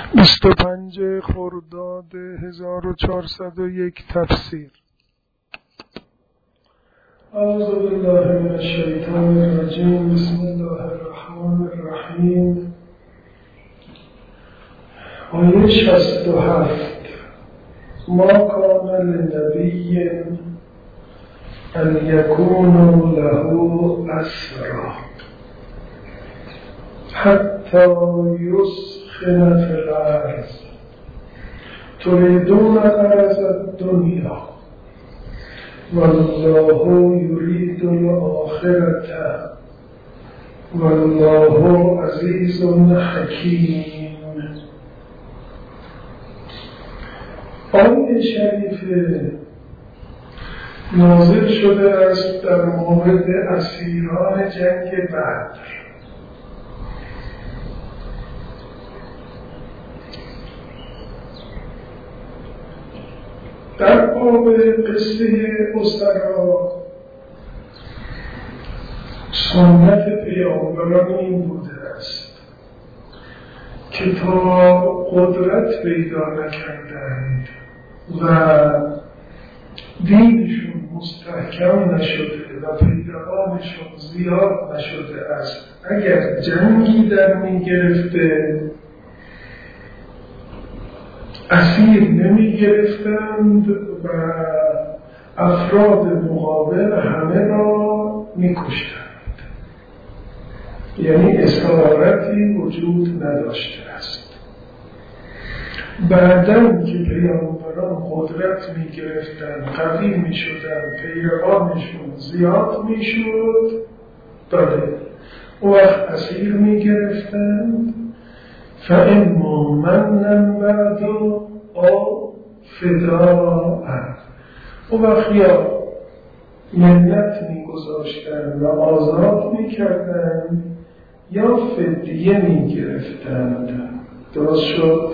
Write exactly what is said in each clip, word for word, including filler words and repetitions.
بیست و پنج خرداد هزار و چهارصد و یک تفسیر. اعوذ بالله من الشیطان الرجیم. بسم الله الرحمن الرحیم. آیه شصت و هفت. ما کان لنبی ان یکون له اسرا حتی یسخن فی الارض تریدون عرض الدنیا والله یرید الآخرة والله عزیز حکیم. آیه شریف نازل شده است در مورد اسیران جنگ بدر. در باب قصه اسرا سنت پیامبران این بوده است که تا قدرت پیدا نکردند و دینشون مستحکم نشده و پیروانشون زیاد نشده است، اگر جنگی در می گرفته اسیر نمی گرفتند و افراد مقابل همه را می کشتند، یعنی اسارتی وجود نداشته است. بعداً که پیامبران قدرت می گرفتند، قوی می شدند، پیروانشون زیاد می شد، بله اون وقت اسیر می گرفتند. فاما منا بعد او فداء، اون وقت یا منت می گذاشتند و آزاد می کردند یا فدیه می گرفتند. درست شد؟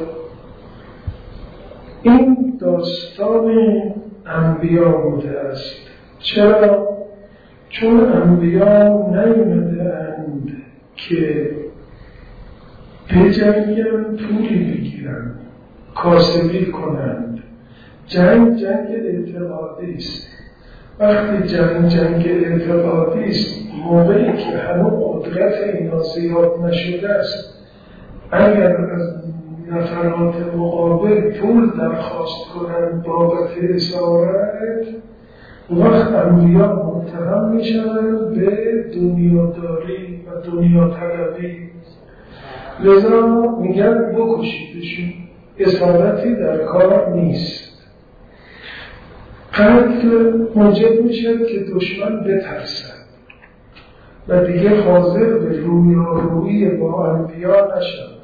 این داستان انبیا بوده است. چرا؟ چون انبیا نیامده اند که بجنگن پولی بگیرن، کاسبی کنند. جنگ جنگ اعتقادی است. وقتی جنگ جنگ اعتقادی است، موقعی که هنوز قدرت اینا زیاد نشده است، اگر از نفرات مقابل پول درخواست کنند بابت اسارت، وقت انبیا متهم می شوند به دنیاداری و دنیا طلبی. لذا میگن بکشیدشون، اسارتی در کار نیست. قتل موجب میشه که دشمن بترسد و دیگه حاضر به رویارویی با انبیا نشد.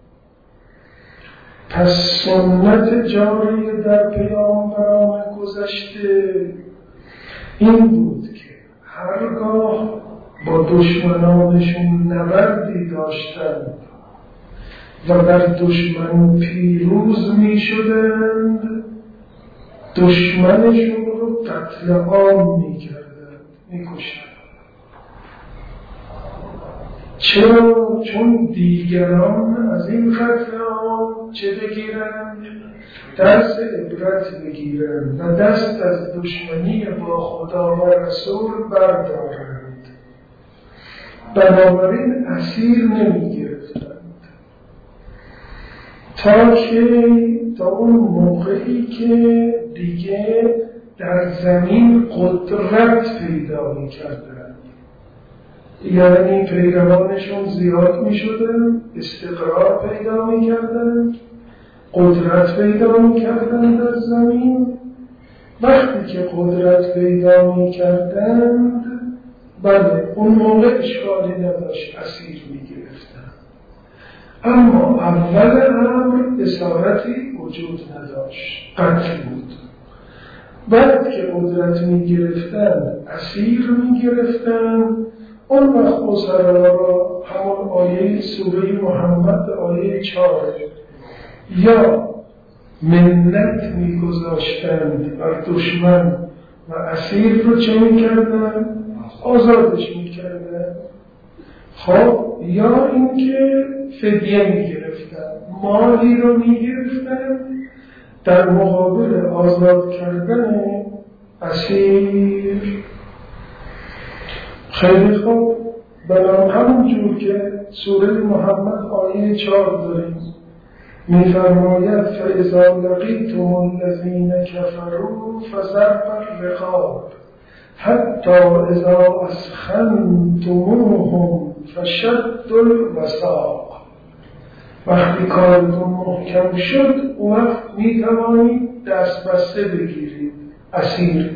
پس سنت جاری در پیامبران گذشته این بود که هرگاه با دشمنانشون نبردی داشتند و بر دشمن پیروز می شدند، دشمنشون رو قتل عام می کردند، می کشتند. چرا؟ چون دیگران از این قتل عام چه بگیرند؟ درس عبرت بگیرند و دست از دشمنی با خدا و رسول بردارند. بنابراین اسیر نمی گرفتند تا که تا اون موقعی که دیگه در زمین قدرت پیدا می کردند، یعنی پیروانشون زیاد می شدن، استقرار پیدا می کردن، قدرت پیدا می کردن در زمین. وقتی که قدرت پیدا می کردند، بله اون موقع اشکالی نداشت، اسیر می گرفتن. اما اول امر اسارتی وجود نداشت، قتل بود. بعد که قدرت می گرفتن، اسیر می گرفتن، اون وقت اسرا را همون آیه سوره محمد آیه چهار یا منت می گذاشتند بر دشمن و اسیر رو چه می کردن؟ آزادش می کردن. خب یا اینکه فدیه میگرفتن، مالی رو میگرفتن در مقابل آزاد کردن اسیر. خیلی خوب، بنام همون جور که سوره محمد آیه چهار داریم میفرماید فاذا لقیتم الذین کفروا فضرب الرقاب حتی اذا اسخنتموهم فشدوا الوثاق. وقتی کارتون محکم شد اون وقت میتوانید دست بسته بگیرید اسیر.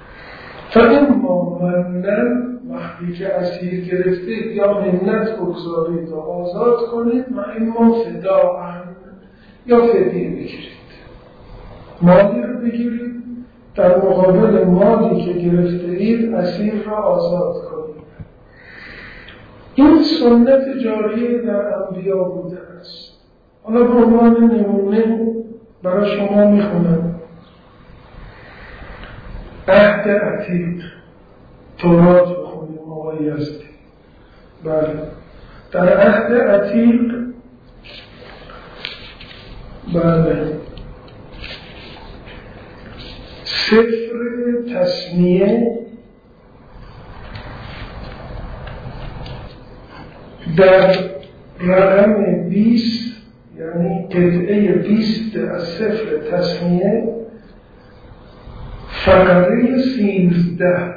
فاما منن، وقتی که اسیر گرفتید یا منت بگذارید و آزاد کنید، و اما فداء، یا فدیه بگیرید، مالی رو بگیرید در مقابل مالی که گرفته اید اسیر را آزاد کنید. این سنت جاریه در انبیا بوده است. حالا به عنوان نمونه برای شما میخونم. عهد عتیق، تورات بخونیم موقعی هستی. بله، در عهد عتیق بله سفر تسمیه در رقم بیست، یعنی قطعه بیست از سفر تسمیه فقره سینزده،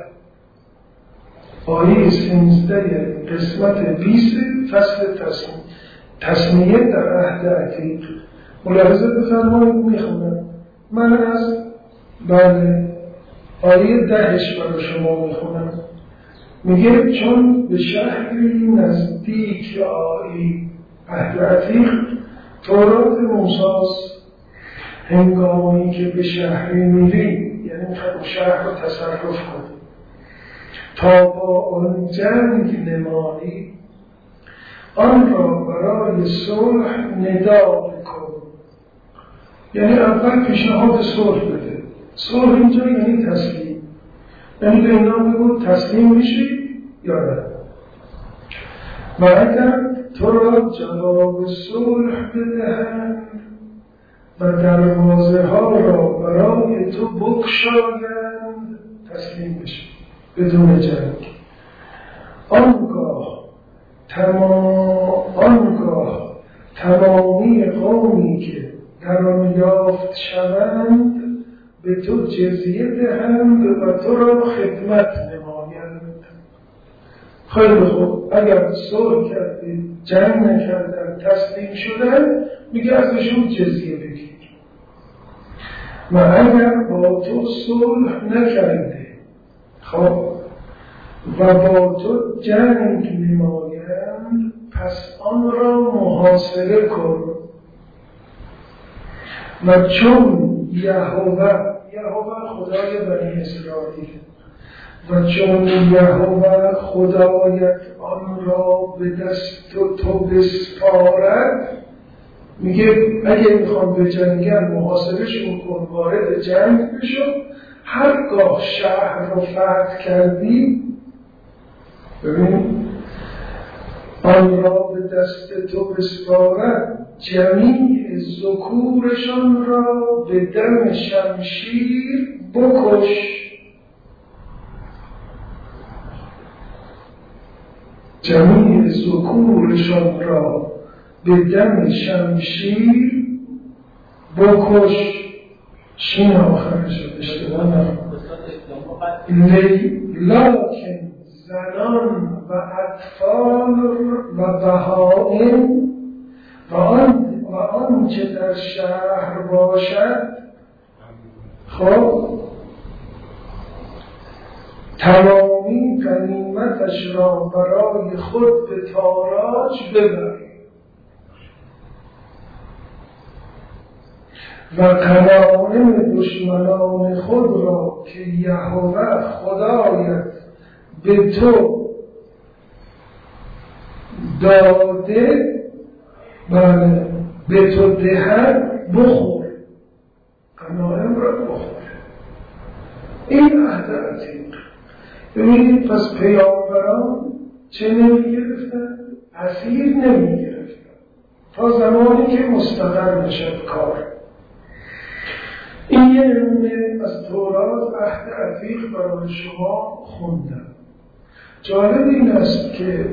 آیه سینزده قسمت بیست فصل تسمیه تسمیه در عهد عتیق. ملاحظه بفرمایید میخونم. من از بله آیه دهش برای شما میخونم. میگه چون به شهری نزدیک آیی عهد عتیق تورات موسیٰ هنگامی که به شهری میری، یعنی میخواد شهر رو تصرف کنی تا با آن جنگ نمایی، آن را برای صلح ندا بکن. یعنی اول پیشنهاد صلح بده. صلح اینجا یعنی تسلیم، یعنی به اینا بگو تسلیم میشی یا نه. و اگر تو را جواب صلح بدهند و دروازه ها را برای تو بگشایند، تسلیم بشی بدون جنگ. آنگاه تمام آنگاه تمامی قومی که در آن یافت شوند به تو جزیه دهند و تو را خدمت نمایند. خیلی خوب، اگر صلح کردید، جنگ نکردن، تسلیم شدن، میگه ازشون جزیه بگیر. و اگر با تو صلح نکرده خب و با تو جنگ نمایند، پس آن را محاصره کن. و چون یهوه یهوه خدای بنی اسرائیل و چون یهوه خدایت آن را به دست تو بسپارد، میگه اگه میخوان به جنگل محاصرهشون کن، وارد جنگ بشو، هرگاه شهر رو فتح کردی، ببین آن را به دست تو بسپارد، جمیع ذکورشان را به دم شمشیر بکش. جمیع ذکورشان را به دم شمشیر بکش. شین آخر شد، اشتباه نکنم. لیکن زنان و اطفال و بهائم و آن و آنچه در شهر باشد، خب تمامی غنیمتش را برای خود به تاراج ببر و غنایم دشمنان خود را که یهوه خدایت به تو داده بله به تو دهد بخور. غنایم را بخور. این عهد عتیق. ببینید پس پیامبران چه نمی گرفتن؟ اسیر نمی گرفتن تا زمانی که مستقر بشد کار. این یه نمونه از تورات عهد عتیق برای شما خوندم. جالب این است که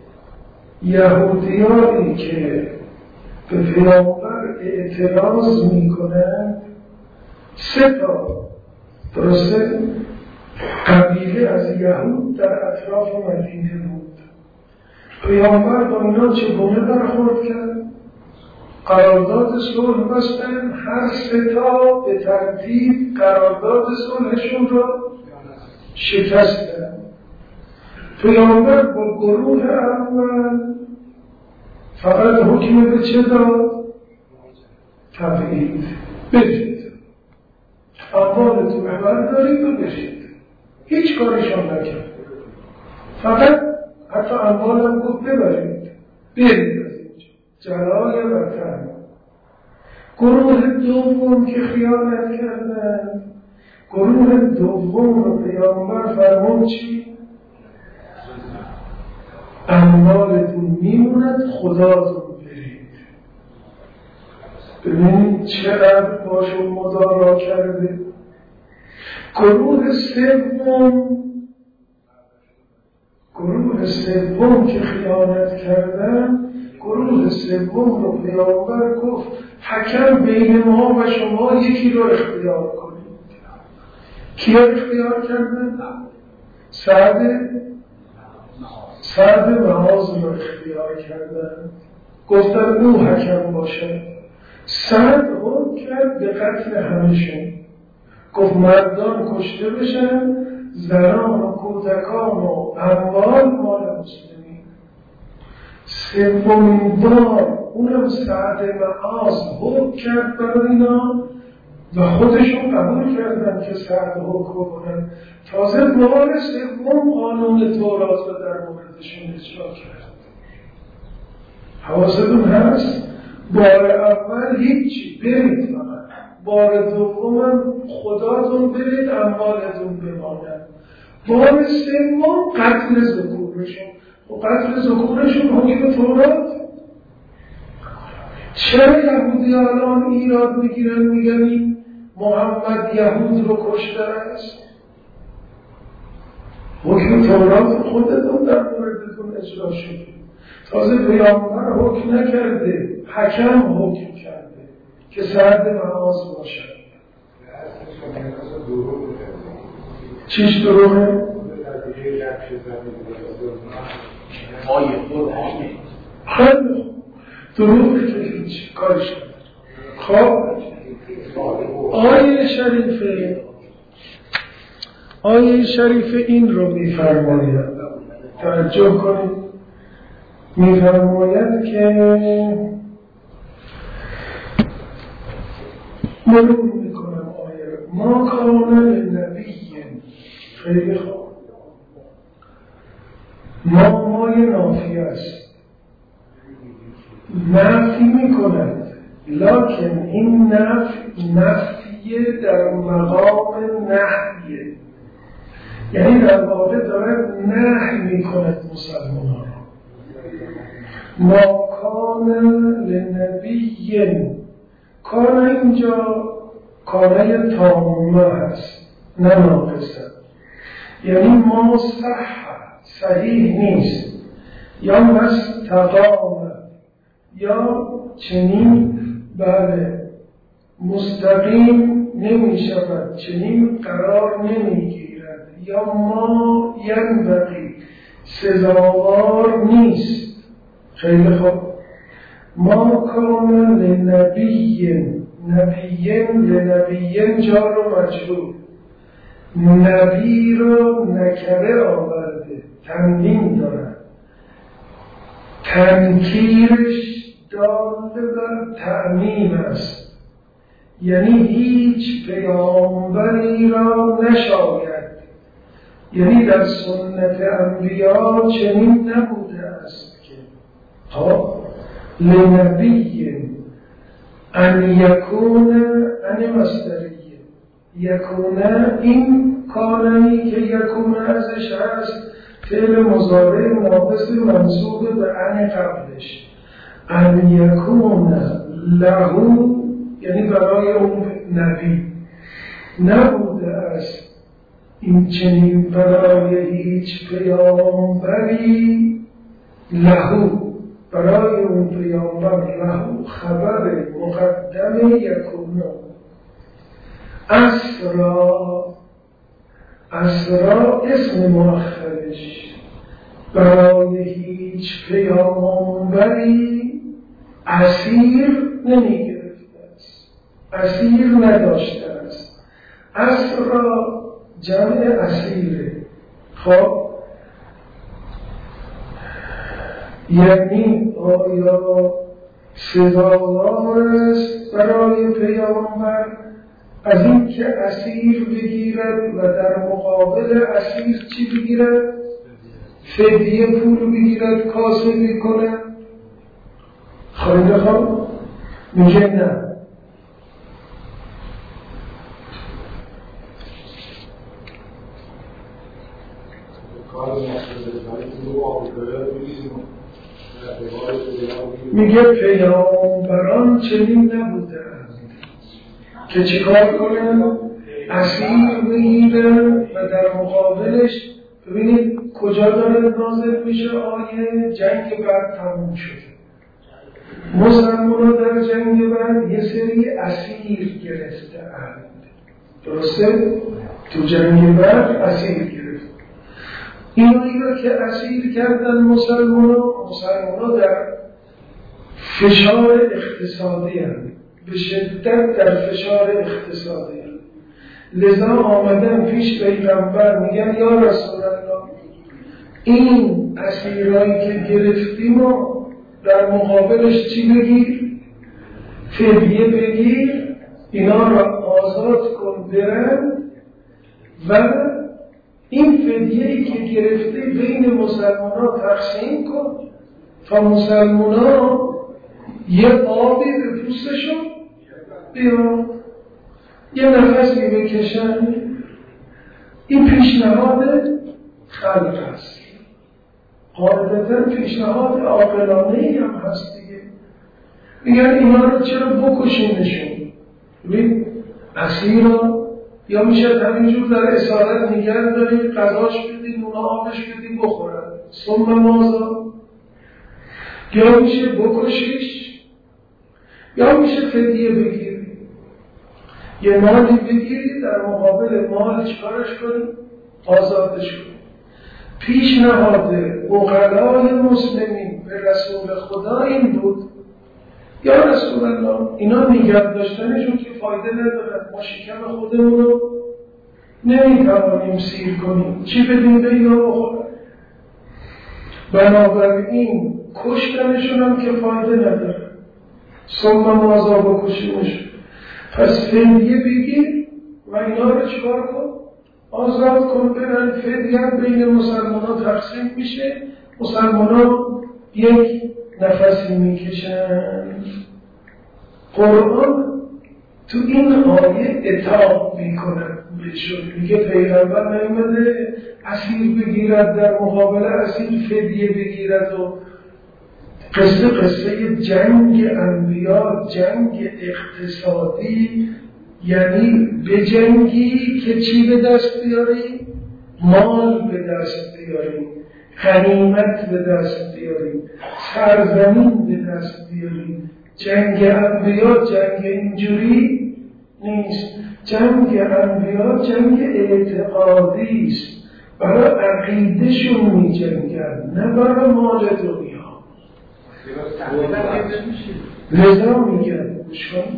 یهودیانی که به پیامبر اعتراض میکنند سه تا درسته قبیله از یهود در اطراف مدینه بود. پیامبر با اینا چگونه برخورد کرد؟ قرارداد صلح بستن، هر سه تا به ترتیب قرارداد صلحشون را شکستن. پیامبر با گروه اول فقط حکم به چه داد؟ تبعید، بشید اموالتون ببر دارید و بشید. هیچ کارشان نکرد، فقط حتی اموالم گفت ببرید برید از اینجا، جلال وطن. گروه دوم که خیانت کردن، گروه دوم رو پیامبر فرمود چی؟ اموالتون میموند، خداتون برید. ببینید چقدر باشون مدارا کرده. گروه سوم گروه سوم که خیانت کردن، گروه سوم رو پیامبر گفت حکم بین ما و شما یکی رو اختیار کنید. کی اختیار کردن؟ سعد سعد معاذ رو اختیار کردن، گفتن او حکم باشه. سعد حکم کرد به قتل همشون، گفت مردان کشته بشن، زنان و کودکان و اموال مال مسلمین. سومین بار اونم سعد معاذ حکم کرد برای اینا و خودشون قبول کردن که سعد حکم کنن. تازه بار سوم قانون تورات رو در موردشون اجرا کرد. حواستون هست؟ بار اول هیچی، برید فقط. بار دوم خداتون برید، اموالتون بماند. بار سوم قتل ذکورشون. و قتل ذکورشون حکم تورات. چرا یهودی الان ایراد میگیرن میگن محمد یهود رو کشته است؟ حکم تورات خودتون در موردتون اجرا شده. تازه پیامبر حکم نکرده، حکم حکم کرده که سعد معاذ باشد. چیش دروغه؟ آیه قرآنه خیلی دروغه که هیچ کارش نداره. خب آیه شریفه آیه شریفه این رو میفرماید، توجه کنید، میفرماید که مرور میکنم آیه رو. ما کان لنبی، خیلی خوب، ما مای نافی است، نفی میکند، لکن این نفی نفیه در مقام نحیه، یعنی در واقع دارد نحی میکند مسلمان. ما کان لنبی، کان اینجا کانه تامه هست نه ناقصه، یعنی ما صح صحیح نیست، یا مستقام، یا چنین بله مستقیم نمی شود، چنین قرار نمی گیرد، یا ما ینبغی سزاوار نیست. خیلی خوب، ما کان لنبی، نبیین لنبیین جار و مجرور، نبی رو نکره آورده، تنوین دارد، تنکیرش دال بر تعمیم است، یعنی هیچ پیامبری را نشاید، یعنی در سنت انبیا چنین نبوده است که ها لنبی ان یکون ان مصدریه، یکونه این کانمی که یکونه ازش هست فعل مضارع ناقص منصوب به ان قبلش، ان یکون لهو یعنی برای اون نبی نبوده است این چنین برای هیچ پیامبری لهو برای اون پیامبر لهو خبر مقدم یکونو اسرا اسرا اسم مؤخرش برای هیچ پیامبری اسیر نمی گرفته است، اسیر نداشته است. اسرا جمع اسیره. خب یعنی آیا سزاوار است برای پیامبر از این که اسیر بگیرد و در مقابل اسیر چی بگیرد؟ فدیه پول بگیرد، کاسبی کنه؟ خیلی خوب میگه نه. میگه پیامبران چنین نبودند که چیکار کنن؟ اسیر بگیرن و در مقابلش ببینید کجا داره نازل میشه آیه جنگ بعد تموم شده. مسلمان در جنگ بعد یه سری اسیر گرفته اند، درسته؟ تو جنگ بعد اسیر گرفته. اینایی را که اسیر کردن مسلمان ها مسلمان در فشار اقتصادی هستند، به شدت در فشار اقتصادی هستند. لذا آمدن پیش پیغمبر میگن یا رسول الله این اسیرایی که گرفتیم و در مقابلش چی بگیر؟ فدیه بگیر، اینا را آزاد کن برن و این فدیه‌ای که گرفته بین مسلمان ها تقسیم کن تا مسلمان ها یه آبی به پوستشون بیان، یه نفسی بکشن. این پیشنهاد خلق هست، قاعدتا پیشنهاد عاقلانه‌ای هم هست دیگه. میگن اینا رو چرا بکشینشون؟ ببین اسیرا یا میشه همینجور در اسارت نگه داریم، غذاش بدیم، اونا آبش بدیم بخورن ثم مازا، یا میشه بکشیش یا میشه فدیه بگیری، یه مالی بگیری در مقابل مال چکارش کنی؟ آزادش کنی. پیشنهاد عقلای مسلمین به رسول خدا این بود یا رسول الله اینا نگه داشتنشون که فایده ندارد، ما شکم خودمون رو نمیتوانیم سیر کنیم، چی بدیم به اینا بخورن؟ بنابراین کشتنشون هم که فایده نداره، ثم مازا بکشیمشون. پس فدیه بگیر و اینا رو چکار کن؟ آزاد کن برن. فدیه بین مسلمان ها تقسیم میشه، مسلمان ها یک نفسی میکشن. قرآن تو این آیه عتاب میکنه بهشون، میگه پیغمبر نیامده اسیر بگیرد در مقابل اسیر فدیه بگیرد و قصه قصه جنگ انبیا، جنگ اقتصادی، یعنی به جنگی که چی به دست بیاریم؟ مال به دست بیاریم، غنیمت به دست بیاریم، سرزمین به دست بیاریم. جنگ انبیا جنگ اینجوری نیست. جنگ انبیا جنگ اعتقادی است، برای عقیدهشون می جنگن، نه برای مال دنیا. لذا میگن گوش کن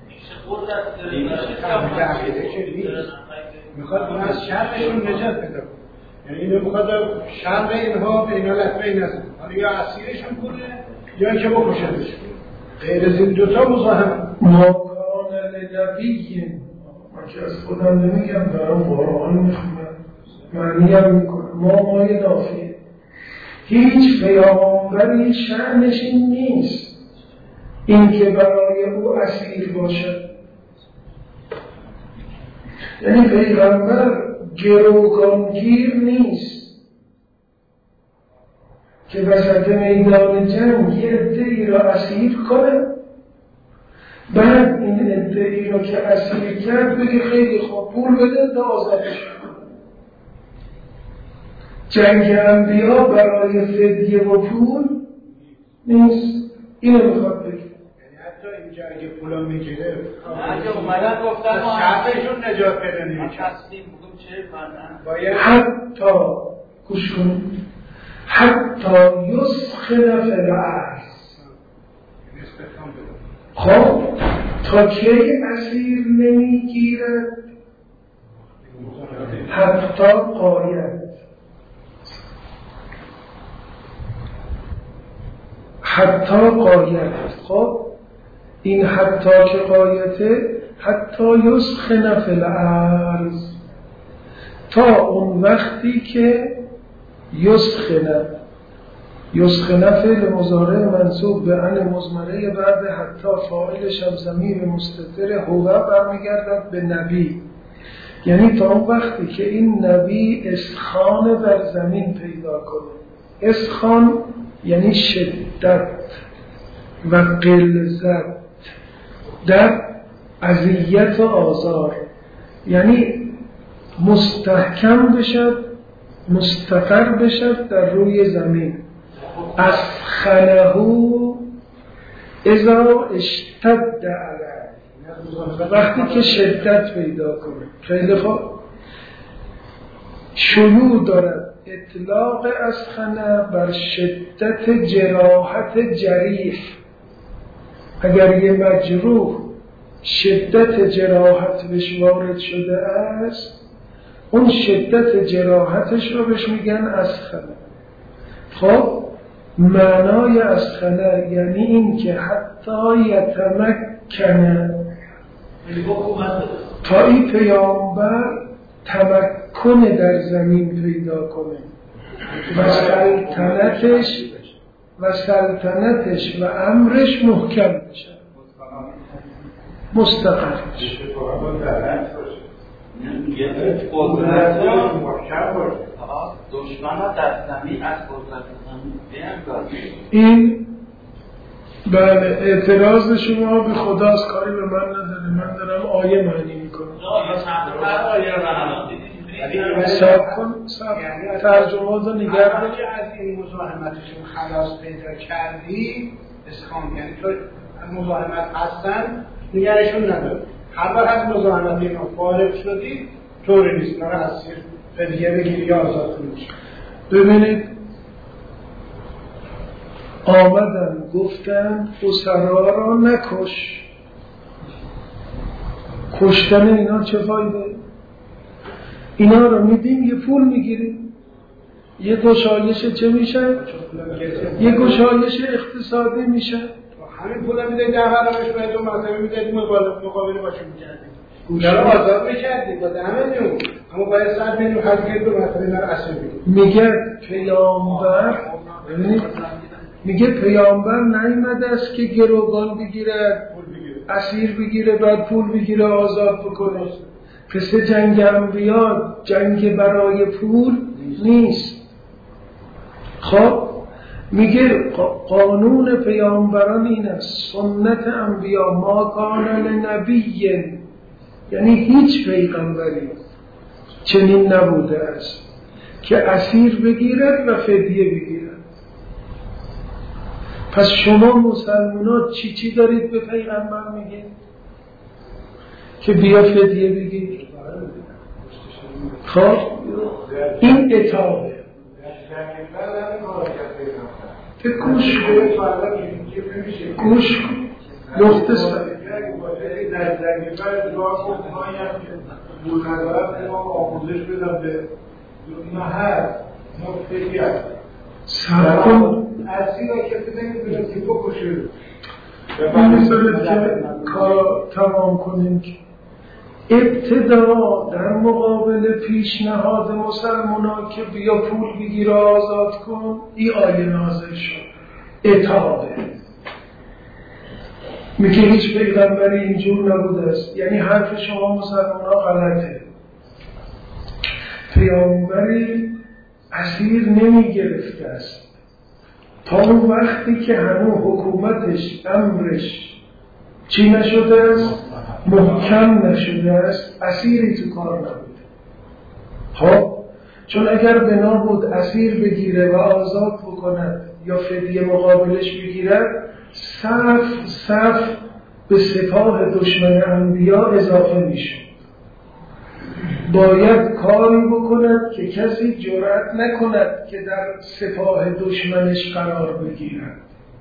میخواد اون از شرقشون نجات پیدا کنه، یعنی اینو میخواد شرق اینها بین لطمه نزد، حالا یا اسیرشون کنه یا که بکشنش. غیر از این دوتا مزاحم ما کان لنبی، من که از خودم نمیگم، دارم قرآن میخونم معنی هم میکنم، ما مای نافیه. هیچ پیامبری شأنش این نیست این که برای او اسیر باشد. یعنی پیغمبر گروگانگیر نیست، که وسط میدان جنگ یه عده‌ای را اسیر کنه، بعد این عده‌ای را که اسیر کرد بگه خیلی خوب پول بده تا آزادش کنه. جنگ انبیا برای فدیه و پول نیست. اینو میخواد بگه. یعنی حتی اینجا اگه پولا میگیره اگه اومدن گفتن ما شرطشون نجات پیدا نمیکنه. تصمیم بگم چه کنن باید حتی گوش کنید، حتی یسخن فی الارض. خب تا کی اسیر نمیگیرد؟ حتی قایت. حتی قایت. خب این حتی که قایته، حتی یسخن فی الارض، تا اون وقتی که یسخن یسخن فعل مضارع منصوب به ان مضمره بعد حتی فاعلش هم ضمیر مستتر هو برمیگردد به نبی، یعنی تا اون وقتی که این نبی اسخان بر زمین پیدا کنه. اسخان یعنی شدت و غلظت در اذیت و آزار، یعنی مستحکم بشد، مستقر بشد در روی زمین. اسخنه اذا اشتد علیه، وقتی که شدت پیدا کنه. خیلی خوب. شیوع دارد اطلاق اسخنه بر شدت جراحت جریح. اگر یه مجروح شدت جراحت بهش وارد شده است، اون شدت جراحتش رو بهش میگن اسخنه. خب معنای اسخنه یعنی این که حتی یتمکنه، تا این پیامبر تمکن در زمین پیدا کنه و سلطنتش و سلطنتش و امرش محکم بشه، مستقر بشه. یه قدرت دشمن ها در زمین از قدرت زمین. این بله اعتراض شما به خداست، کاری به من نداره. من دارم آیه معنی میکنم. سب کن سب ترجمات رو نگر داری از این مزاحمتشون خلاص پیدا کردی اسخان، یعنی تو مزاحمت هستن نگرشون نداری. هر وقت از مزاحمت اینا فارغ شدی طوری نیست، ناره اسیر فدیه بگیری یا آزاد کنیش. ببینید آمدن گفتن اسرا را نکش. کشتن اینا چه فایده؟ اینا رو میدیم یه پول میگیریم، یه گشایش چه میشه؟ یه گشایش اقتصادی میشه. همین پول میده ده برابرش باید دو مرتبه میدهید مقابله باشون میکردیم. داره آزاد میکردیم با ده میلیون، اما باید صد میلیون خرج کرد دو مرتبه اینا رو اسیر بگیریم. میگه پیامبر میگه پیامبر نیامده است که گروگان بگیره، اسیر بگیره، بعد پول بگیره آزاد بکنه. پس جنگ انبیا جنگ برای پول نیست. خب میگه قانون پیامبران این است، سنت انبیا ما کان لنبی، یعنی هیچ پیغمبری چنین نبوده است که اسیر بگیرد و فدیه بگیرد. پس شما مسلمانان چی چی دارید به پیغمبر میگید؟ که بیا فدیه بگیر. خب این اطاعه. گوش گوش نقطه سر در زنگیفر دعا کن پایی هم که بود ندارد ما آموزش بدم به نه هست نقطه هست سر کن اصیل ها کسی نمیدونه که بکشه. می‌ذارید که کار تمام کنیم که ابتدا در مقابل پیشنهاد مسلمانان که بیا پول بگیر آزاد کن، این آیه نازل شد. اطاعه. میگه هیچ پیغمبری اینجور نبوده است، یعنی حرف شما مسلمانان غلطه. پیامبری اسیر نمی گرفته است، تا اون وقتی که هنوز حکومتش امرش چی نشده است؟ محکم نشده است، اسیری تو کار نبوده. خب چون اگر بنا بود اسیر بگیره و آزاد بکند یا فدیه مقابلش بگیرد، صف صف به سپاه دشمن انبیا اضافه میشه. باید کاری بکند که کسی جرأت نکند که در سپاه دشمنش قرار بگیرد.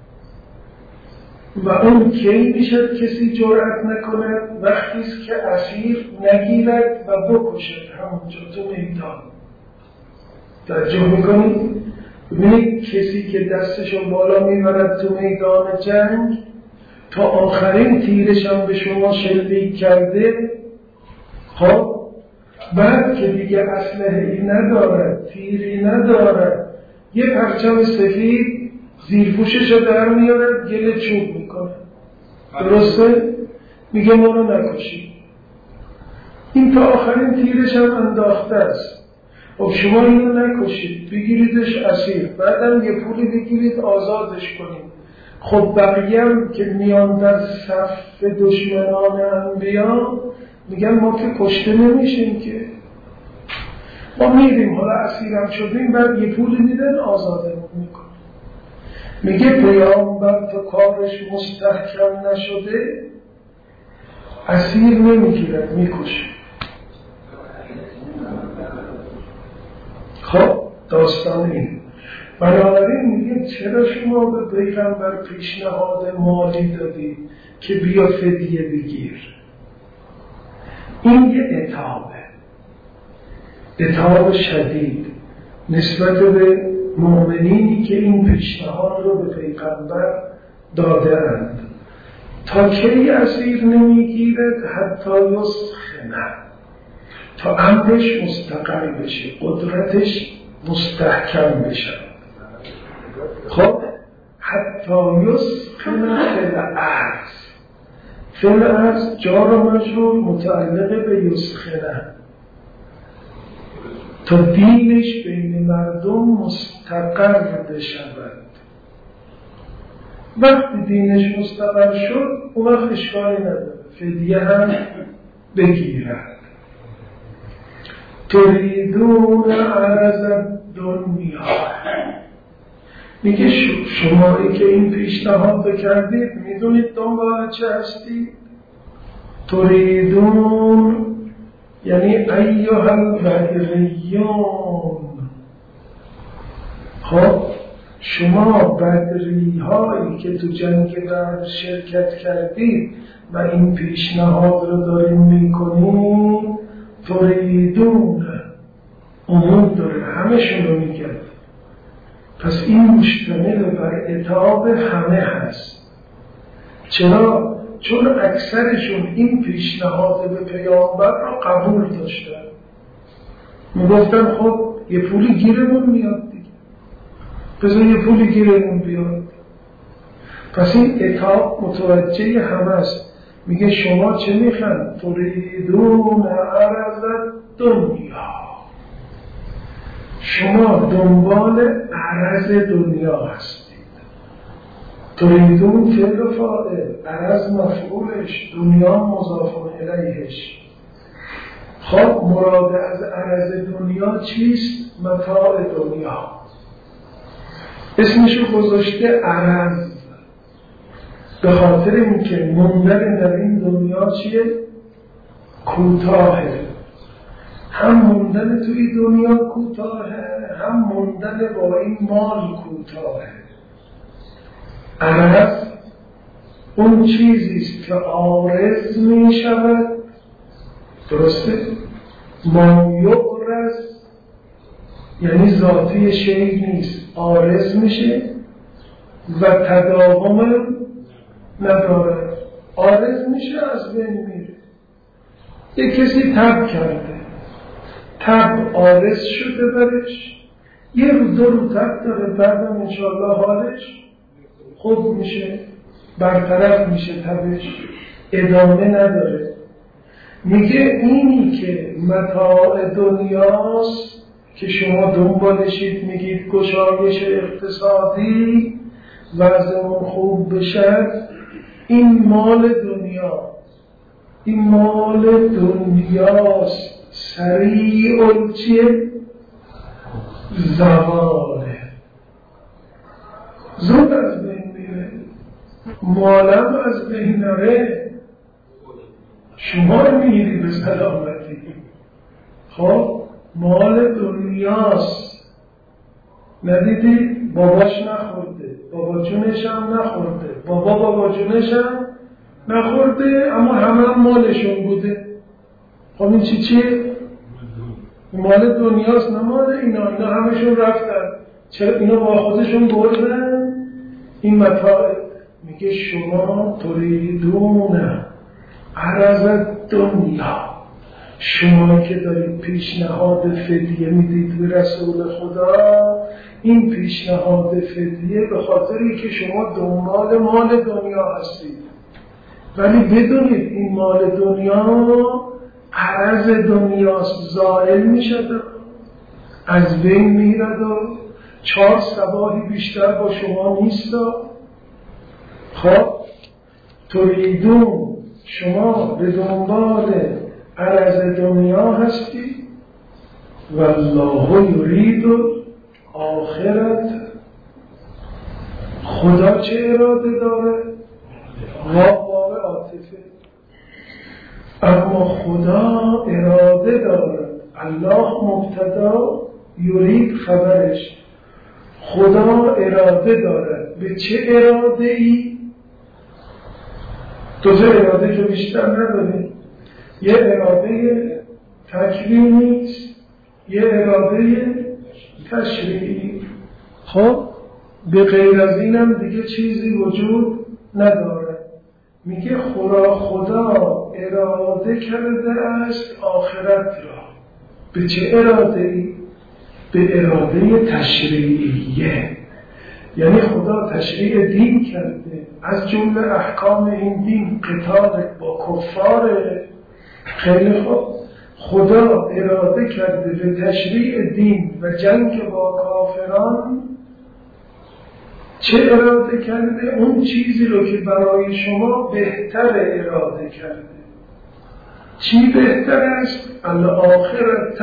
و اون کی میشد کسی جرأت نکند؟ وقتی است که اسیر نگیرد و بکشد همونجا تو میدان. توجه میکنید؟ ببینید کسی که دستشو بالا میبرد تو میدان جنگ تا آخرین تیرش هم به شما شلیک کرده، خب بعد که دیگه اسلحه‌ای ندارد، تیری ندارد، یه پرچم سفید زیرپوششو در میارد، گل چوب میکنه. درسته؟ میگه ما رو نکشید. این تا آخرین تیرش هم انداخته است. خب شما اینو نکشید، بگیریدش اسیر، بعدم یه پولی بگیرید آزادش کنید. خب بقیه هم که میان در صف دشمنان انبیا میگن ما که کشته نمیشیم که، ما میریم حالا اسیرم شدیم، بعد یه پولی میدن آزادمون میکنه. میگه پیامبر تا کارش مستحکم نشده اسیر نمیگیرد، میکشه. خب داستان این. بنابراین میگه چرا شما به پیغمبر پیشنهاد مالی دادید که بیا فدیه بگیر؟ این یه عتابه، عتاب شدید نسبت به مؤمنینی که این پیشنهاد رو به پیغمبر داده اند. تا کی اسیر نمیگیرد؟ حتی یسخنه، تا امرش مستقر بشه، قدرتش مستحکم بشه. خب حتی یسخنه فی الارض، فی الارض جار و مجرور متعلق به یسخنه، تا دینش بین مردم مستقر بشود. وقتی دینش مستقر شد اون وقت اشکالی نداره، فدیه هم بگیرد. تریدون عرض دنیا، میگه شمایی که این پیشنهاد کردید میدونید دنبال چه هستید؟ تریدون یعنی ایها البدریون. خب شما بدری هایی که تو جنگ بدر شرکت کردید و این پیشنهاد رو داریم میکنید، تریدون عموم داره، همه شما میگن. پس این مشتمل بر عتاب همه هست. چرا؟ چون اکثرشون این پیشنهاد به پیامبر را قبول داشتن. میگفتن خب یه پولی گیرمون میاد دیگه، بذار یه پولی گیرمون بیاد. پس این عتاب متوجه همه است. میگه شما چه میخواین؟ تریدون عرض دنیا، شما دنبال عرض دنیا هستید. تریدون فعل فاعل، عرض مفعولش، دنیا مضاف الیهش. خب مراد از عرض دنیا چیست؟ متاع دنیا. اسمشو گذاشته عرض به خاطر اینکه موندن در این دنیا چیه؟ کوتاهه. هم موندن توی دنیا کوتاهه، هم موندن با این مال کوتاهه. عرض اون چیزیست که عارض می شود، درسته؟ ما یعرض یعنی ذاتی شیء نیست، عارض میشه و تداوم نداره. عارض میشه، از بین میره. یک کسی تب کرده، تب عارض شده برش، یه رو دو رو تب داره، بعدم انشاءالله حالش خوب میشه، برطرف میشه، تبش ادامه نداره. میگه اینی که متاع دنیاست که شما دنبالشید میگید گشایش اقتصادی وضعمون خوب بشه، این مال دنیا، این مال دنیاست، سریع الچیه زواله، زود از بین میره، مالم از بین نره، شما میگیری به سلامتی. خب مال دنیاست، ندیدی باباش نخورده، بابا جونش هم نخورده، بابا بابا جونش هم نخورده، اما همه هم مالشون بوده. خب این چی چیه؟ مال دنیاست، نه مال اینا. اینا همشون رفتن، چرا اینا با خودشون بردن؟ این متاع. میگه شما تریدون عرض دنیا، شما که دارید پیشنهاد فدیه میدید به رسول خدا، این پیشنهاد فدیه به خاطری که شما دنبال مال دنیا هستید، ولی بدونید این مال دنیا عرض دنیاست، زائل میشد، از بین میرد و چهار صباحی بیشتر با شما نیست. خب تریدون، شما به دنبال عرض دنیا هستی، والله یرید آخرت، خدا چه اراده داره؟ واقع عاطفه، اما خدا اراده داره. الله مبتدا، یرید خبرش. خدا اراده داره. به چه اراده ای؟ دو تا اراده که بیشتر نداره، یه اراده تکوینی است، یه اراده تشریعی. خب به غیر از اینم دیگه چیزی وجود نداره. میگه خدا خدا اراده کرده است آخرت را. به چه اراده ای؟ به اراده تشریعیه، یعنی خدا تشریع دین کرده، از جمله احکام این دین قتال با کفار. خیلی خوب، خدا اراده کرده به تشریع دین و جنگ با کافران. چه اراده کرده؟ اون چیزی رو که برای شما بهتر اراده کرده. چی بهتر است؟ الاخرت،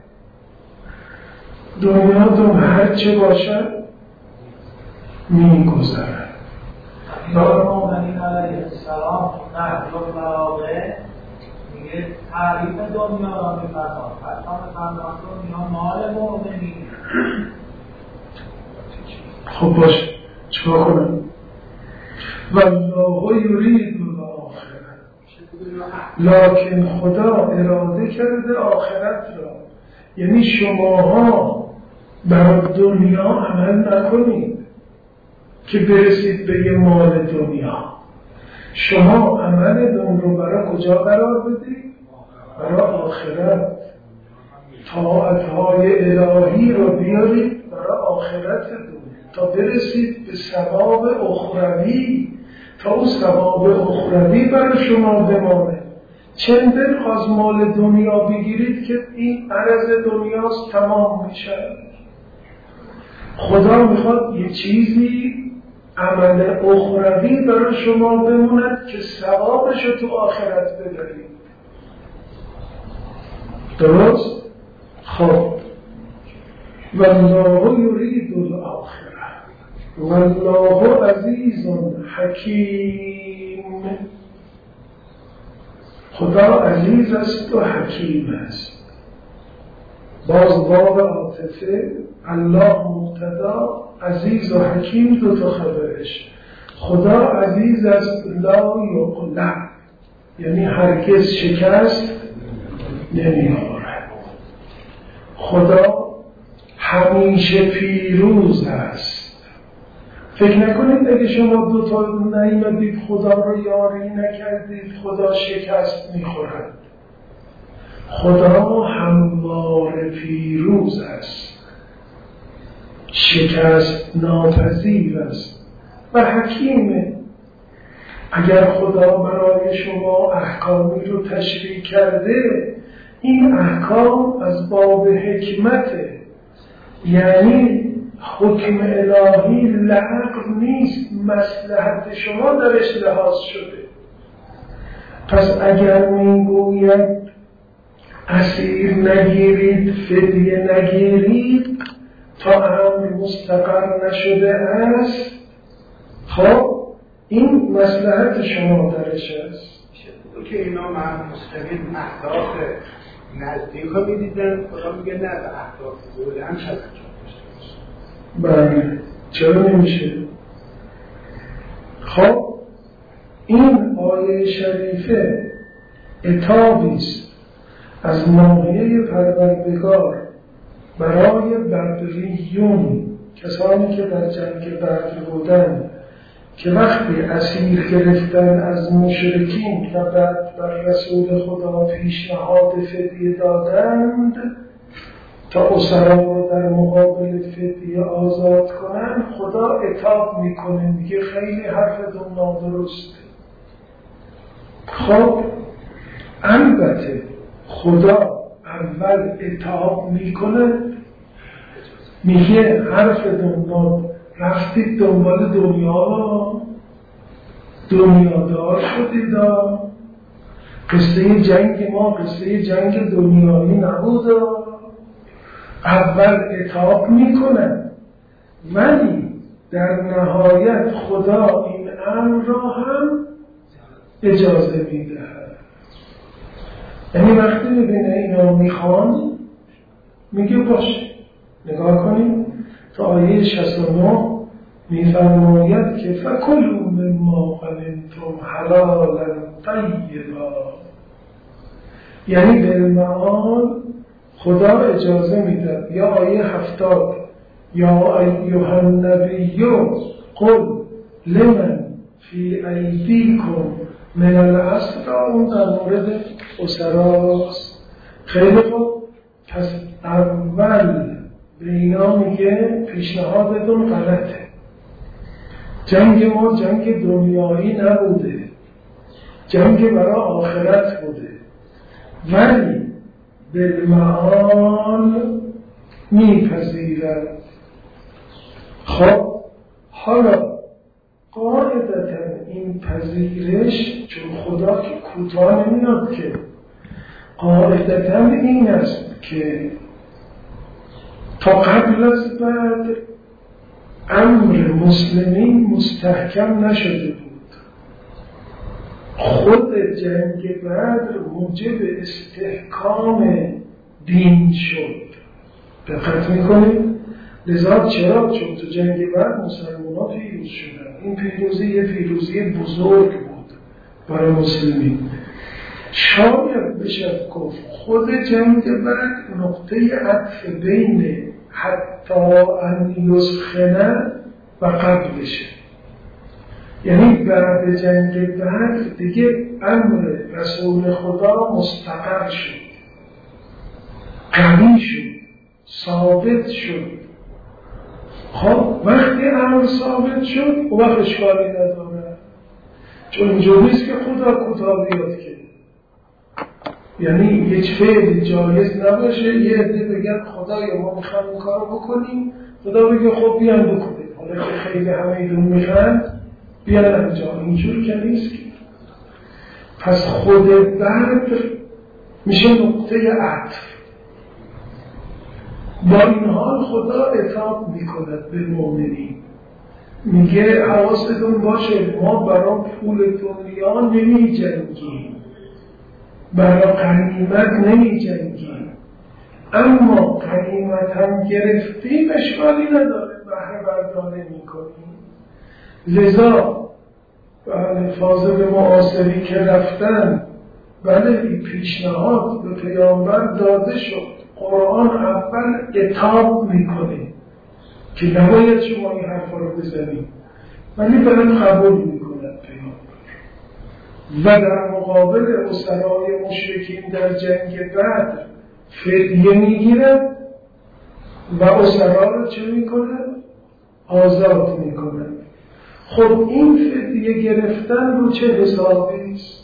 دنیا دم هر چه باشد می گذرد. امام مومنین علیه السلام نهج البلاغه میگه تعریف دنیا را می‌فرماد، حتی می‌فرماد دنیا مال مومنین. خب باشه، چکار کنم؟ والله یرید الاخرة، لکن خدا اراده کرده آخرت را. یعنی شماها برای دنیا عمل نکنید که برسید به یه مال دنیا. شما عملتون رو برای کجا قرار بدید؟ برای آخرت. طاعت‌های الهی رو بیارید برای آخرتتون تا برسید به ثواب اخروی، تا اون ثواب اخروی برای شما بمانه. چندین از مال دنیا بگیرید که این عرض دنیاست، تمام میشه. خدا میخواد یه چیزی عمل اخروی برای شما بموند که ثوابش رو تو آخرت ببرید. درست؟ خب والله یرید الاخره والله عزیز حکیم. خدا عزیز است و حکیم است. باز باب عاطفه، الله مبتدا، عزیز و حکیم دو تا خبرش. خدا عزیز است لا یغلب، یعنی هرگز شکست نمی‌خورد. خدا همیشه پیروز است. فکر نکنید اگه شما دو تا نیامدید خدا رو یاری نکردید خدا شکست میخورد. خدا همواره پیروز است، شکست ناپذیر است و حکیمه. اگر خدا برای شما احکامی رو تشریع کرده، این احکام از باب حکمته، یعنی حکم الهی لغو نیست، مصلحت شما درش لحاظ شده. پس اگر میگوید اسیر نگیرید، فدیه نگیرید تا امر مستقر نشده است، خب این مصلحت شما درش است. که اینا مستقیم اهداف نزدیک ها میدیدن، خدا میگه نه به اهداف دوله هم شد. بله چرا نمیشه؟ خب این آیه شریفه عتابی است از ناحیه پروردگار برای بدریون، کسانی که در جنگ بدر بودند که وقتی اسیر گرفتن از مشرکین و بعد بر رسول خدا پیشنهاد فدیه دادند تا اسرا رو در مقابل فدیه آزاد کنند، خدا عتاب میکنه، میگه خیلی حرفتون نادرسته. خب البته خدا اول عتاب میکنه، میگه حرفتون نادرسته، رفتید دنبال دنیا، دنیادار شدید. قصه جنگ ما قصه جنگ دنیایی نبود. اول عتاب میکنن، ولی در نهایت خدا این امر را هم اجازه میده. یعنی وقتی ببینه اینا میخوان، میگه باشه. نگاه کنیم تا آیه شصت و نه میفرماید که فکلوا مما غنمتم حلالا طیبا، یعنی بالمعال خدا اجازه میده. یا آیه هفتاد یا ایها النبی قل لمن فی ایدیکم من الاسری، اون در مورد اسراست. خیلی خوب، پس اول به اینا میگه پیشنهادتون غلطه، جنگ ما جنگ دنیایی نبوده، جنگ برای آخرت بوده، ولی بالمعال میپذیرد. خب حالا قاعدتا این پذیرش، چون خدا که کوتاه نمیاد که، قاعدتا این است که تا قبل از بعد امر مسلمین مستحکم نشده بود. خود جنگ بدر موجب استحکام دین شد. دقت میکنید؟ لذا چرا؟ چون تو جنگ بدر مسلمان ها پیروز شدن. این پیروزی یه پیروزی بزرگ بود برای مسلمین. شاید بشد گفت خود جنگ بدر نقطه عطف بین حتی ان یسخنه و قبلشه. یعنی بعد جنگ بدر دیگه امر رسول خدا مستقر شد، قوی شد، ثابت شد. خب وقتی امر ثابت شد او وقت اشکالی نداره، چون اینجوری نیست که خدا کوتاه بیاد که، یعنی یک فعل جایز نباشه یه عده بگن خدایا ما میخوام این کارو بکنیم، خدا بگه خب بیان بکنیم، حالا که خیلی همه ایدون میخوان بیان انجام. اینجور که نیست که. پس خود بدر میشه نقطه عطف. با این حال خدا عتاب میکند به مؤمنین، میگه حواستون باشه ما برای پول دنیا نمی جنگیم، برای غنیمت نمی جنگیم، اما غنیمت هم گرفتیم اشکالی نداره، بهره برداره می کنیم. لذا فاضل معاصری که رفتن، بله این پیشنهاد به پیامبر داده شد، قرآن اول عتاب میکنه که نباید شما این حرفا رو بزنید، ولی برای قبول میکنند پیامبر. و در مقابل اسرای مشرکین در جنگ بدر فدیه میگیرد و اسرا رو چه میکنند؟ آزاد میکنند. خب این فدیه گرفتن رو چه حسابی است؟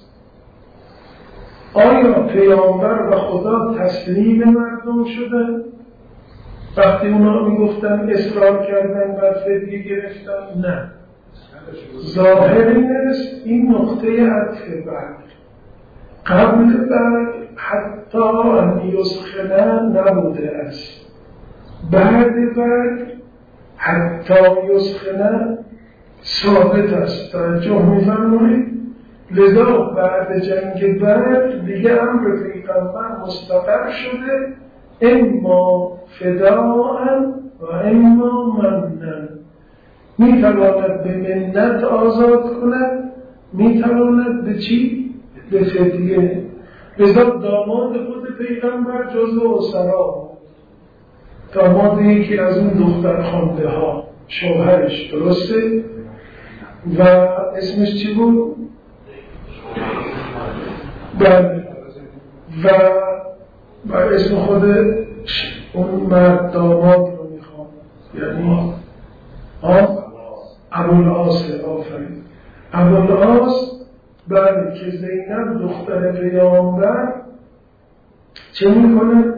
آیا پیامبر و خدا تسلیم مردم شدن وقتی اونا میگفتن اصرار کردن بر فدیه گرفتن، نه، ظاهر این است این نقطه عطف بعد قبل بعد حتی ان یسخنه نبوده است، بعد بعد حتی یسخنه ثابت است. توجه می‌فرمایید؟ لذا بعد جنگ بعد دیگه امر پیغمبر مستقر شده، اما فداء و اما منن. میتواند به منت آزاد کند، میتواند به چی؟ به فدیه. لذا داماد خود پیغمبر جزو اسرا بود، داماد یکی از اون دختر خانده ها، شوهرش، درسته؟ و اسمش چی بود؟ بله. و و اسم خود اون مرد داماد رو میخوام، یعنی ابوالعاص. آفرین، ابوالعاص. بله، که زینب دختر پیامبر چه میکنه؟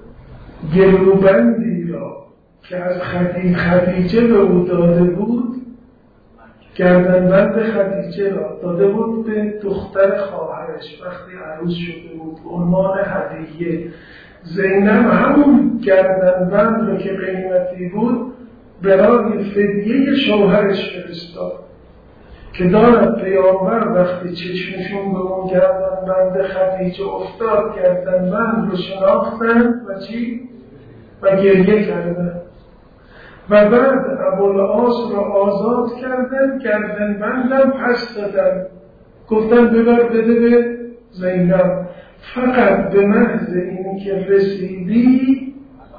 گلوبندی را که از خدیجه به او داده بود، گردنبند خدیجه را داده بود به دختر خواهرش وقتی عروس شده بود، عنوان هدیه. زینب همون گردنبند رو که قیمتی بود برای فدیه شوهرش فرستاد که دارد پیامبر وقتی چشمشون به اون گردنبند خدیجه افتاد، گردنبند رو شناختن و چی؟ و گریه کردن و بعد ابوالعاص را آزاد کردن، گردنبندم پس دادن، گفتن ببر بده به زینب، فقط به محض اینی که رسیدی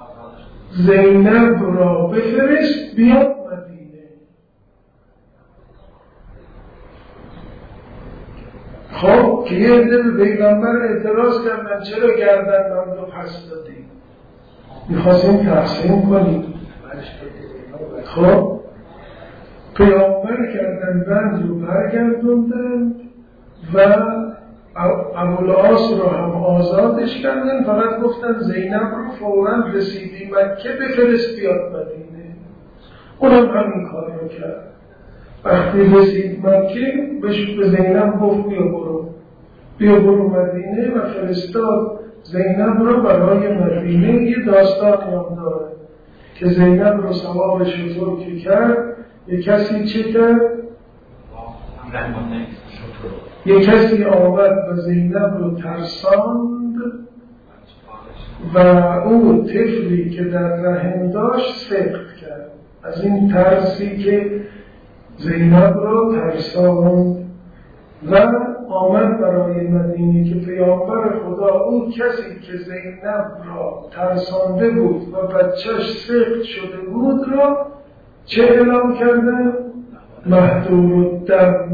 زینب را بفرست بیاد مدینه. خب که یه عده به پیغمبر اعتراض کردن چرا گردنبند رو پس دادی؟ میخواستیم تقسیم کنیم. خب پیامبر گردنبند رو برگردوندن و ابوالعاص رو هم آزادش کردن، فقط گفتن زینب رو فوراً رسیدی مکه بفرست بیاد مدینه. اونم همین کار رو کرد. وقتی رسید مکه بهش به زینب گفت بیا برو بیا برو مدینه و فرستاد زینب رو برای مدینه. یه داستانی هم داره که زینب رو سوار شتر که کرد، یه کسی چه کرد؟ یه کسی آمد و زینب رو ترساند و او طفلی که در رحم داشت سقط کرد از این ترسی که زینب رو ترساند و آمد برای مدینه که پیامبر خدا اون کسی که زینب را ترسانده بود و بچهش سقط شده بود را چه اعلام کردن؟ مهدور الدم،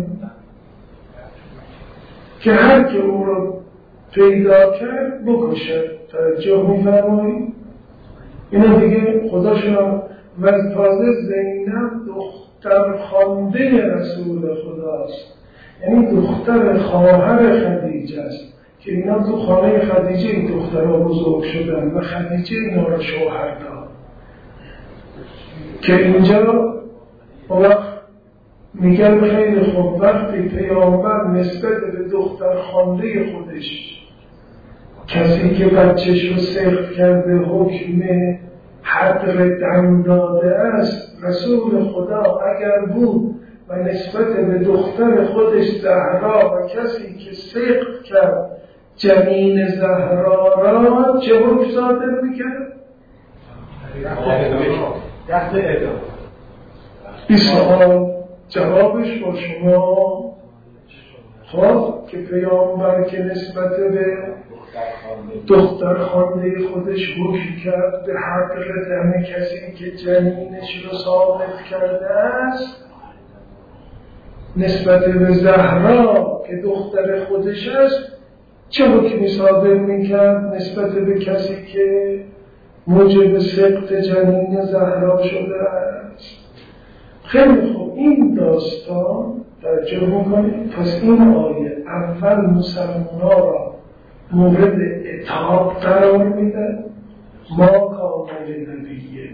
که هر که او را پیدا کرد بکشد. توجه می‌فرمایید؟ اینا دیگه خداشون. و تازه زینب دختر خوانده رسول خداست، یعنی دختر خواهر خدیجه است که اینا تو خانه خدیجه این دخترها بزرگ شدن و خدیجه اینا را شوهر داد. که اینجا وقت میگن خیلی خوب وقتی پیامبر نسبت به دختر خوانده خودش، کسی که بچهش رو سقط کرده حکم حدر دم داده است، رسول خدا اگر بود و نسبت به دختر خودش زهرا و کسی که سقط کرد جنین زهرا را چه حکم صادر میکرد؟ دست ادام. این سوال جوابش با شما. خب که پیامبر که نسبت به دختر خوانده خودش حکم کرد به حق دم کسی که جنینش رو ثابت کرده است، نسبت به زهرا که دختر خودش است چه حکمی صادر میکرد نسبت به کسی که موجب سقط جنین زهرا شده است؟ خیلی خوب، این داستان توجه میکنید. پس این آیه اول مسلمان‌ها را مورد عتاب قرار میده، ما کامل نبیه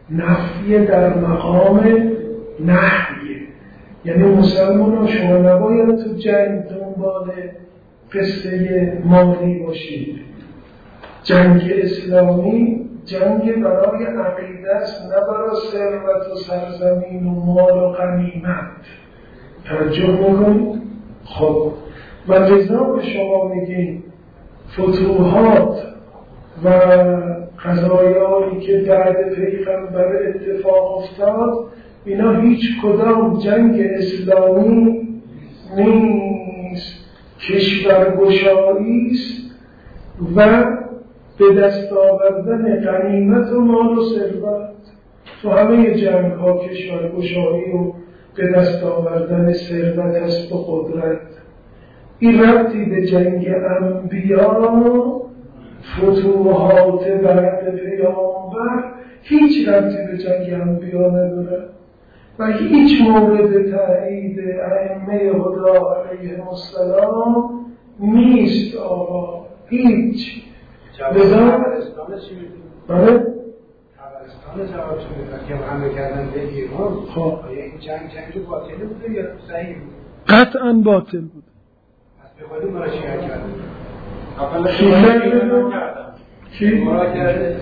نفی در مقام نهیه. یعنی مسلمان ها شما نباید تو جنگ دنبال قصه مالی باشید. جنگ اسلامی جنگ برای عقیده است، نه برای ثروت و سرزمین و مال و غنیمت. توجه میکنید؟ خب و لذا به شما میگیم فتوحات و قضایایی که بعد پیغمبر اتفاق افتاد اینا هیچ کدام جنگ اسلامی نیست، کشورگشایی است و به دست آوردن غنیمت و مال و ثروت. تو همه جنگ ها کشورگشایی و به دست آوردن ثروت است و قدرت. این ربطی به جنگ انبیا، فتوحات بعد پیامبر هیچ ربطی به جنگ انبیا نداره و هیچ مورد تایید ائمه هدا علیهم السلام نیست. آقا هیچ. لذا اسلام چی میدونی؟ بله؟ خبرستان جواب چی میدونی؟ که همه کردن به ایران. خب این جنگ جنگ باطلی بوده یا صحیح بوده؟ قطعا باطل بود. از به خودی مراجعه کردن. کی کردن؟ کی؟ مراجعه کردن.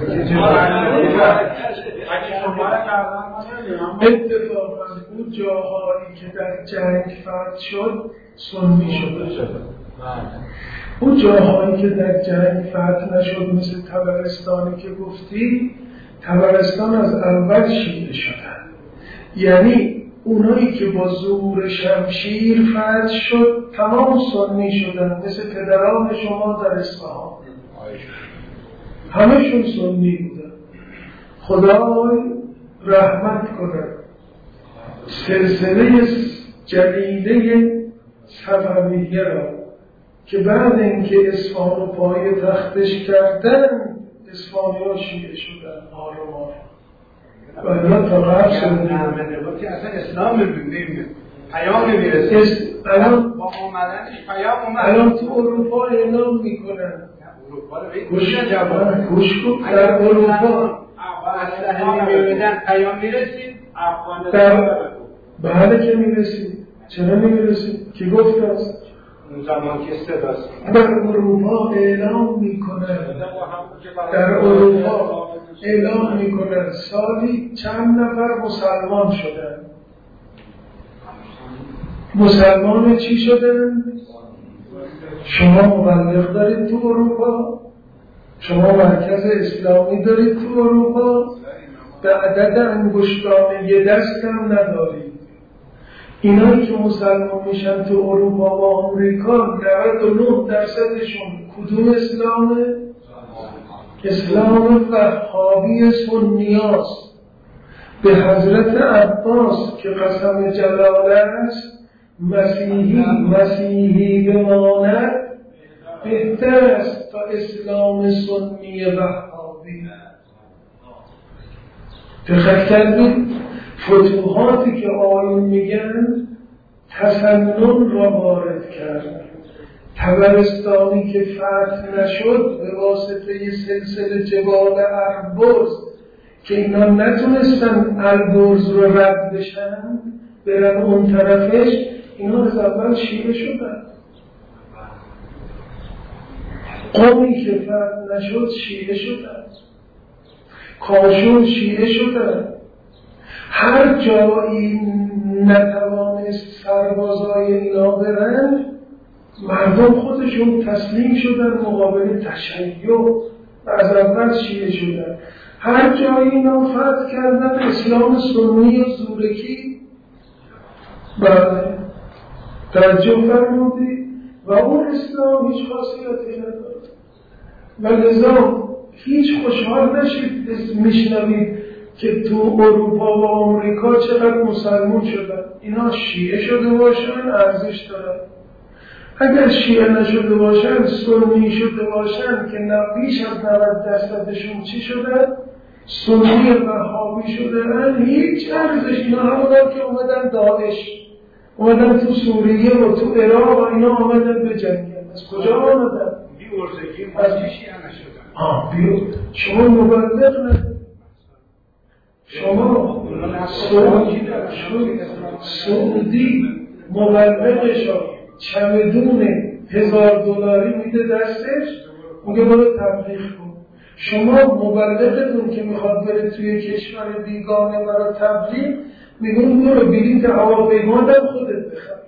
اتفاقا اون جاهایی که در جنگ فتح شد سنی شده. اون جاهایی که در جنگ فتح نشد مثل طبرستانی که گفتی، طبرستان از اول شیعه شدن. یعنی اونایی که با زور شمشیر فتح شد تمام سنی شدن، مثل پدران شما در اصفهان همه‌شون سنی بودن. خدا رحمت کنه. سلسله جلیله صفویه را که بعد اینکه اصفهان رو پای تختش کردن اصفهانی ها شیعه شدن آروم آروم و اینا تا قبل شدن. اصلا اسلام نمیده پیام نمیرسه. الان با اومدنش پیام اومد. الان تو اروپا اعلام میکنن اروپا رو گوش جوان گوش کن در اروپا اصلا نمیدن پیام میرسید. در بله که میرسید. چرا نمیرسید؟ کی گفته است؟ اون زمان که استداست در اروپا اعلام میکنن در اروپا اعلام میکنن سالی چند نفر مسلمان شدن. مسلمان چی شدن؟ شما مبلغ دارید تو اروپا؟ شما مرکز اسلامی دارید تو اروپا؟ به عدد انگشتان یه دست هم ندارید. اینایی که مسلمان میشن تو اروپا و آمریکا نود و نه درصدشون کدوم اسلامه؟ اسلام وهابی سنیاست. به حضرت عباس که قسم جلاله است مسیحی مسیحی بماند بهتر است تا اسلام سنی وهابی. دقت کردید؟ فتوحاتی که آیون میگن تسنن را وارد کرد. طبرستانی که فتح نشد به واسطه سلسله جبال البرز که اینا نتونستن البرز رو رد بشن برن اون طرفش، اینا از اول شیعه شدن. قومی که فتح نشد شیعه شدن. کاشون شیعه شدن. هر جایی نتوانست سربازای اینا برن مردم خودشون تسلیم شدن مقابل تشیع و از اول شیعه شدن. هر جایی اینا فتح کردن اسلام سنی و زورکی بله توجه فرمودی و اون اسلام هیچ خاصیتی نداره و لذا هیچ خوشحال نشید میشنوید که تو اروپا و آمریکا چقدر مسلمان شدن. اینا شیعه شده باشن ارزش دارن. اگر شیعه نشده باشن سنی شده باشن که بیش از نود درصدشون چی شدن؟ سنی وهابی شدن هیچ ارزش. اینا همونم که اومدن داعش اومدن تو سوریه و تو عراق و اینا اومدن به جنگن. از کجا اومدن؟ بی ارزگی از شیعه نشدن. آه بیو شما مبلغ ندید. شما سعودی مبلغش چمدون هزار دلاری میده دستش، میگه برو تبلیغ کن. شما مبلغتون که میخواد بره توی کشور بیگانه برای تبلیغ، میگون برو بلیط هواپیمادم خودت بخر.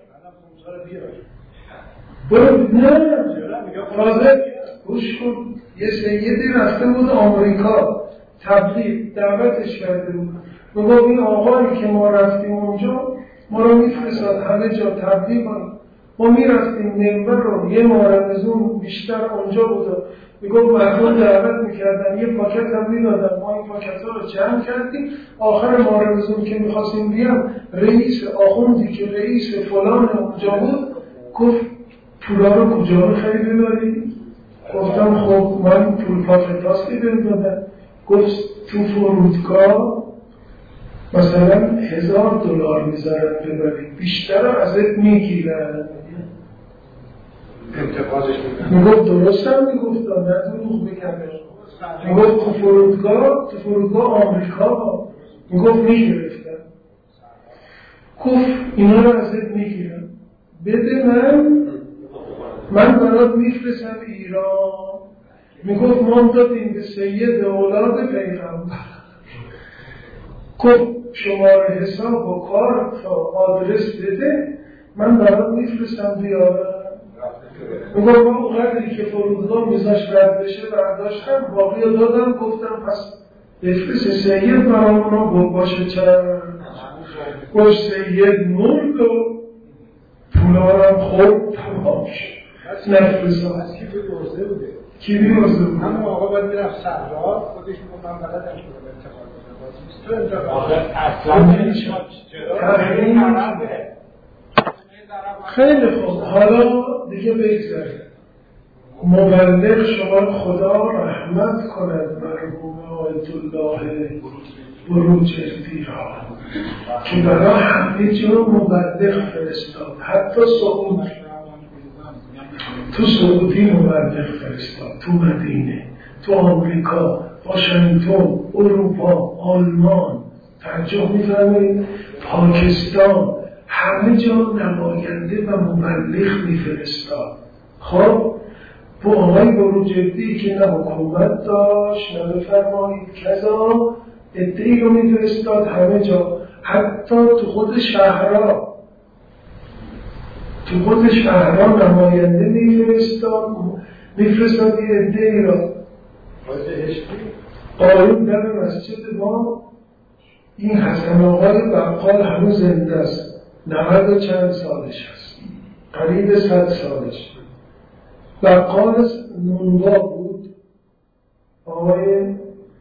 برو نه تازه گوش کن، یه سیدی رفته بود آمریکا تبلیغ، دعوتش کرده بود، میگه این آقایی که ما رفتیم اونجا ما رو میفرستاد همه جا تبلیغ کنیم. ما میرفتیم منبر رو یه ماه رمضان بیشتر اونجا بود، میگه مردم دعوت میکردن یه پاکت هم میدادن، ما این پاکت ها رو جمع کردیم. آخر ماه رمضان که میخواستیم بیام، رئیس آخوندی که رئیس فلان اونجا بود گفت پولا رو کجا رو خیلی ببریم؟ گفتم خب من پول پاکت هاستی بهم دادن. گفت تو فرودگاه مثلا هزار دلار میذارن ببرید، بیشتر ازت میگیرن. انتقادش میکنن. میگفت درست هم میگفت نه دروغ میکنه. میگفت تو فرودگاه تو فرودگاه آمریکا میگفت میگرفتن. گفت اینا رو ازت میگیرن، بده من من برات میفرستم ایران. میگفت ما دادیم به سید اولاد پیغمبر. گفت شماره حساب و کارت و آدرس بده من برات میفرستم بیارم. میگفت من اون قدری که فرودگاه میزاش رد بشه برداشتم، باقی رو دادم. گفتم پس بفرست سید برامونا باشه چند. گفت سید مرد و پولارم خورد تمام شد. نفرستم از کی بیورزه بوده؟ کی بیورزه بوده؟ همون آقا باید میرفت سردار خودش میگفت من بلدم شده به انتقال بده. آخه اصلا خیلی خوب، حالا دیگه بگذاریم. مبلغ شما خدا رحمت کند مرحوم آیت الله بروجردی را که برای همه جا مبلغ فرستاد، حتی سعود تو سعودی مبلغ فرستاد، تو مدینه، تو آمریکا، واشنگتن، اروپا، آلمان، ترجمه می‌فرمایید، پاکستان، همه جا نماینده و مبلغ میفرستاد. خب با آقای بروجردی که نه حکومت داشت نه بفرمایید کذا، عده‌ای رو میفرستاد همه جا، حتی تو خود شهرها تو خود شهرها نماینده میفرستاد میفرستاد یه عده‌ای را. قایم در مسجد ما این حسن آقای بقال هنوز زنده است، نود و چند سالش هست، قریب صد سالش. بقال نونوا بود، آقای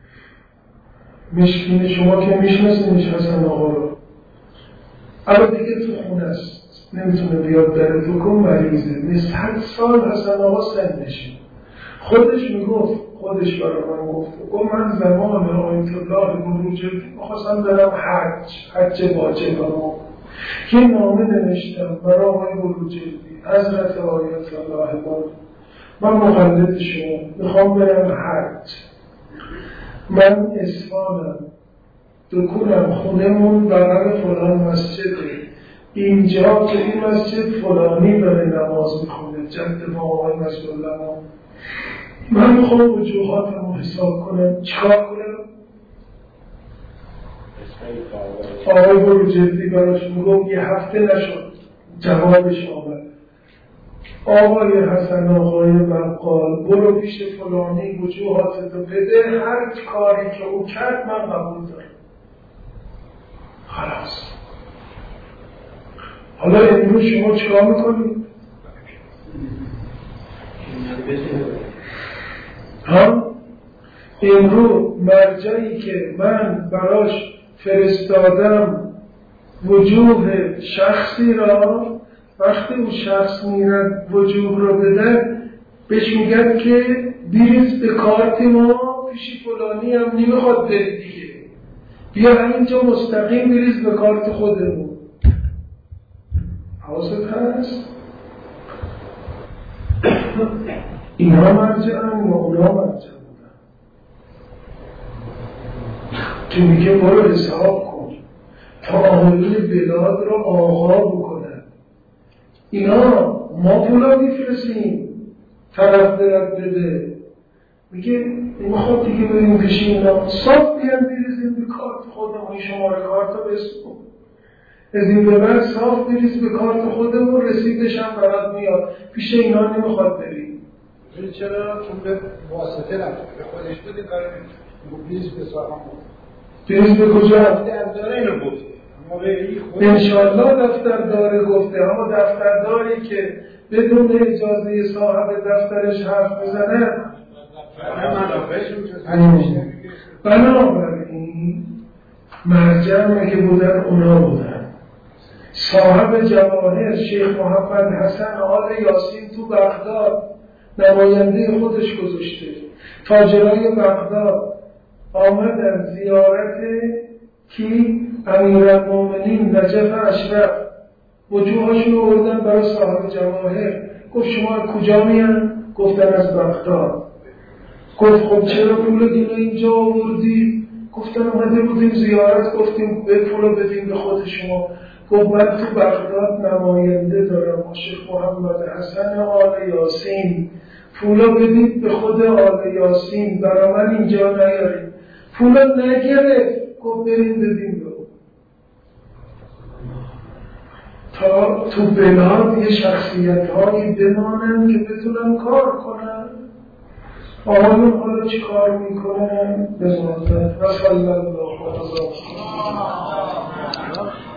مشکین شما که میشناسینش حسن آقا رو، اما دیگه تو خونه است نمیتونه بیاد در تو کن، مریضه. صد سال حسن آقا سنشه. خودش میگفت، خودش برای من گفت، گفت من زمان آیت الله بروجردی میخواستم برم حج حج واجب رو یه نامه نوشتم برای آقای بروجردی، حضرت آیت الله بروجردی من مقلد شما میخوام برم حج، من اصفهانم، دکونم، خونمون بغل فلان مسجده، اینجا تو این مسجد فلانی داره نماز میخونه، جد ما آقای مسئول ما، من میخوام وجوهاتم رو حساب کنم، چیکار کنم؟ آقای بروجردی براش میگم یه هفته نشد جوابش آمد، آقای حسن آقای بقال برو پیش فلانی وجوهاتتو بده، هر کاری که او کرد من قبول دارم. خلاص. حالا امروز شما چیکار میکنید؟ ها؟ امروز مرجعی که من براش فرستادم وجوه شخصی را، وقتی اون شخص میرد وجوه رو بدن بهش میگن که بیریز به کارت ما، پیشی فلانی هم نمیخواد بری دیگه، بیا همینجا مستقیم بیریز به کارت خودمون. حواست هست؟ اینها مرجعن و اونا مرجع بودن. که میگه برو حساب کن تا آمین بلاد رو آقا بکنن. اینا ما پولا میفرستیم طرف برد بده، میگه میخواد دیگه بریم پیشیم اینا صاف بیان بریزیم به کارت خودمون، شماره کارت رو بسپن از این به بعد صاف بریز به کارت خودمون، رسیدش هم برات میاد، پیش اینا نمیخواد بریم. چرا؟ چون به واسطه رفت به خودش بده کار بریز به صاحب بریز به کجا؟ دفتردار اینو گفته انشاءالله دفتردار گفته، اما دفترداری که بدون اجازه صاحب دفترش حرف بزنه بنابراین مرجع که بودن اونا بودن. صاحب جواهر شیخ محمد حسن آل یاسین تو بغداد نماینده خودش گذاشته، تاجرای بغداد آمدن زیارت کی؟ امیرالمومنین نجف اشرف، وجوهاشون رو بردن برای صاحب جواهر. گفت شما کجا میان؟ گفتن از بغداد. گفت خب چرا پول دیگه اینجا آوردی؟ گفتن اومده بودیم زیارت، گفتیم به پول بدیم به خود شما. گفت من تو بغداد نماینده دارم، شیخ محمد حسن آل یاسین، پولا بدید به خود آل یاسین، برای من اینجا نیاریم. پولا نگرفت، گفت بریم بدیم به تا تو بلاد یه شخصیت هایی بمانن که بتونن کار کنن. آمون حالا چی کار میکنن؟ به مدت رسال الله